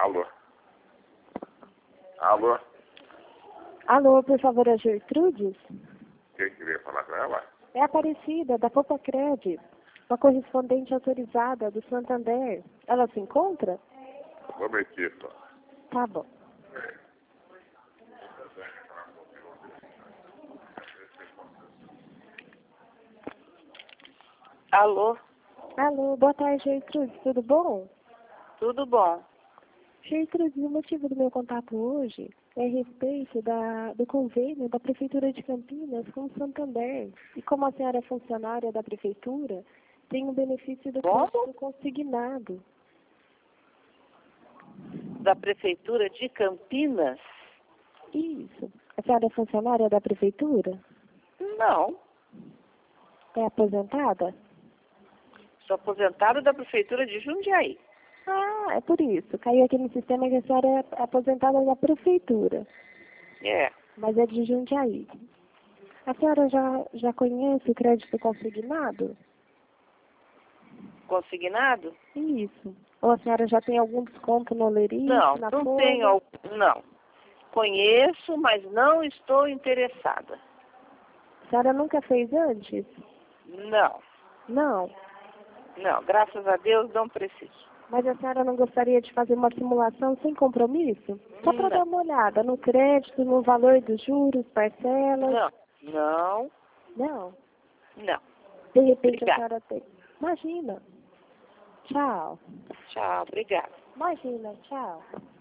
Alô? Alô? Alô, por favor, a Gertrudes? Quem queria falar com ela? É a Aparecida, da Copacred, uma correspondente autorizada do Santander. Ela se encontra? Um momentito. Tá bom. Alô, Alô, boa tarde, Gertrudes, tudo bom? tudo bom? Gertrudes, o motivo do meu contato hoje é a respeito do convênio da Prefeitura de Campinas com o Santander. E como a senhora é funcionária da Prefeitura, tem o benefício do Como? crédito consignado. Da Prefeitura de Campinas? Isso. A senhora é funcionária da Prefeitura? Não, É aposentada? sou aposentada da Prefeitura de Jundiaí. Ah, é por isso. Caiu aqui no sistema que a senhora é aposentada da Prefeitura, É, mas é de Jundiaí. A senhora já conhece o crédito consignado? consignado? Isso. Ou a senhora já tem algum desconto no Olerite, Não, na não folha? tenho, não. Conheço, mas não estou interessada. A senhora nunca fez antes? Não, Não. não, graças a Deus não preciso. Mas a senhora não gostaria de fazer uma simulação sem compromisso? Só para Não. dar uma olhada no crédito, no valor dos juros, parcelas? Não, Não. não. De repente Obrigada. a senhora tem. Imagina. Tchau. Tchau, obrigada. Imagina, tchau.